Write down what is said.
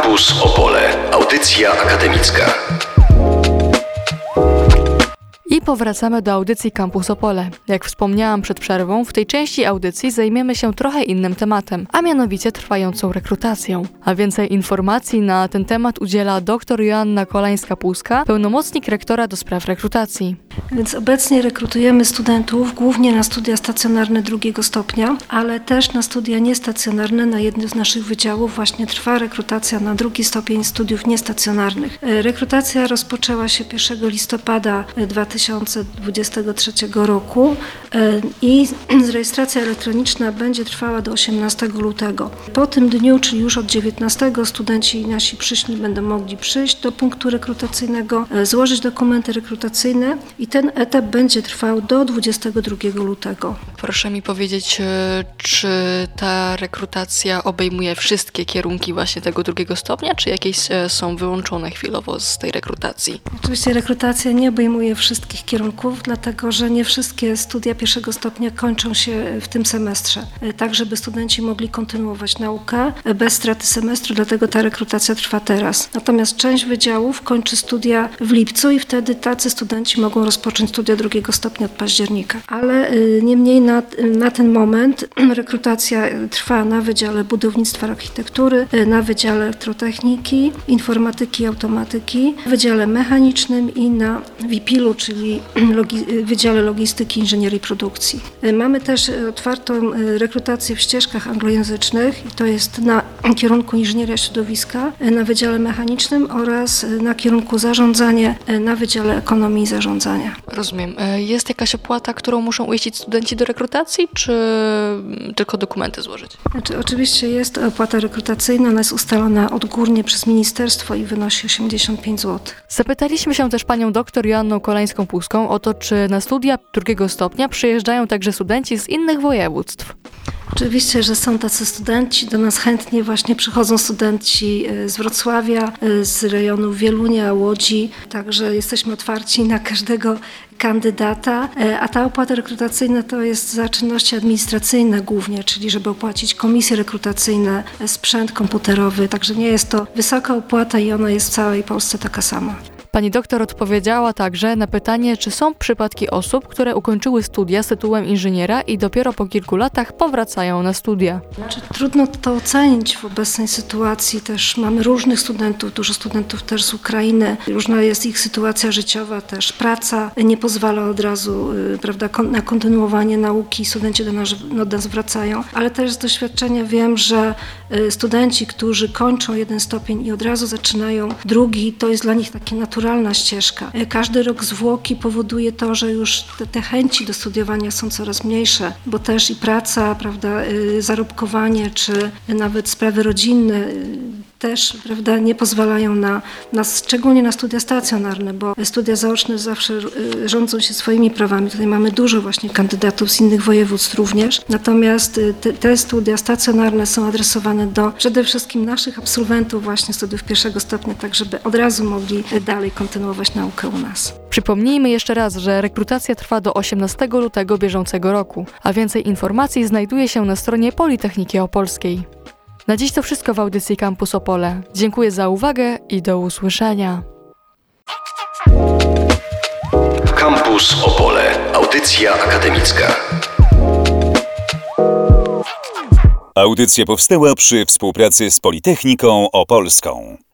Campus Opole. Audycja akademicka. I powracamy do audycji Campus Opole. Jak wspomniałam przed przerwą, w tej części audycji zajmiemy się trochę innym tematem, a mianowicie trwającą rekrutacją. A więcej informacji na ten temat udziela dr Joanna Kolańska-Puska, pełnomocnik rektora do spraw rekrutacji. Więc obecnie rekrutujemy studentów głównie na studia stacjonarne drugiego stopnia, ale też na studia niestacjonarne. Na jednym z naszych wydziałów właśnie trwa rekrutacja na drugi stopień studiów niestacjonarnych. Rekrutacja rozpoczęła się 1 listopada 2023 roku i rejestracja elektroniczna będzie trwała do 18 lutego. Po tym dniu, czyli już od 19, studenci nasi przyszli będą mogli przyjść do punktu rekrutacyjnego, złożyć dokumenty rekrutacyjne i ten etap będzie trwał do 22 lutego. Proszę mi powiedzieć, czy ta rekrutacja obejmuje wszystkie kierunki właśnie tego drugiego stopnia, czy jakieś są wyłączone chwilowo z tej rekrutacji? Oczywiście rekrutacja nie obejmuje wszystkich kierunków, dlatego że nie wszystkie studia pierwszego stopnia kończą się w tym semestrze. Tak, żeby studenci mogli kontynuować naukę bez straty semestru, dlatego ta rekrutacja trwa teraz. Natomiast część wydziałów kończy studia w lipcu i wtedy tacy studenci mogą rozpocząć studia drugiego stopnia od października. Ale niemniej na ten moment rekrutacja trwa na Wydziale Budownictwa i Architektury, na Wydziale Elektrotechniki, Informatyki i Automatyki, Wydziale Mechanicznym i na WIPIL-u, czyli Wydziale Logistyki, Inżynierii i Produkcji. Mamy też otwartą rekrutację w ścieżkach anglojęzycznych i to jest na kierunku Inżynieria Środowiska, na Wydziale Mechanicznym oraz na kierunku Zarządzanie na Wydziale Ekonomii i Zarządzania. Rozumiem. Jest jakaś opłata, którą muszą uiścić studenci do rekrutacji, czy tylko dokumenty złożyć? Oczywiście jest opłata rekrutacyjna, ona jest ustalona odgórnie przez ministerstwo i wynosi 85 zł. Zapytaliśmy się też panią dr Joanną Kolańską-Puską o to, czy na studia drugiego stopnia przyjeżdżają także studenci z innych województw. Oczywiście, że są tacy studenci. Do nas chętnie właśnie przychodzą studenci z Wrocławia, z rejonu Wielunia, Łodzi. Także jesteśmy otwarci na każdego kandydata, a ta opłata rekrutacyjna to jest za czynności administracyjne głównie, czyli żeby opłacić komisje rekrutacyjne, sprzęt komputerowy. Także nie jest to wysoka opłata i ona jest w całej Polsce taka sama. Pani doktor odpowiedziała także na pytanie, czy są przypadki osób, które ukończyły studia z tytułem inżyniera i dopiero po kilku latach powracają na studia. Trudno to ocenić w obecnej sytuacji. Też mamy różnych studentów, dużo studentów też z Ukrainy. Różna jest ich sytuacja życiowa, też praca nie pozwala od razu, prawda, na kontynuowanie nauki. Studenci do nas wracają, ale też z doświadczenia wiem, że studenci, którzy kończą jeden stopień i od razu zaczynają drugi, to jest dla nich takie naturalna ścieżka. Każdy rok zwłoki powoduje to, że już te chęci do studiowania są coraz mniejsze, bo też i praca, prawda, zarobkowanie, czy nawet sprawy rodzinne też, prawda, nie pozwalają szczególnie na studia stacjonarne, bo studia zaoczne zawsze rządzą się swoimi prawami. Tutaj mamy dużo właśnie kandydatów z innych województw również. Natomiast te studia stacjonarne są adresowane do przede wszystkim naszych absolwentów właśnie studiów pierwszego stopnia, tak żeby od razu mogli dalej kontynuować naukę u nas. Przypomnijmy jeszcze raz, że rekrutacja trwa do 18 lutego bieżącego roku, a więcej informacji znajduje się na stronie Politechniki Opolskiej. Na dziś to wszystko w audycji Campus Opole. Dziękuję za uwagę i do usłyszenia. Campus Opole. Audycja akademicka. Audycja powstała przy współpracy z Politechniką Opolską.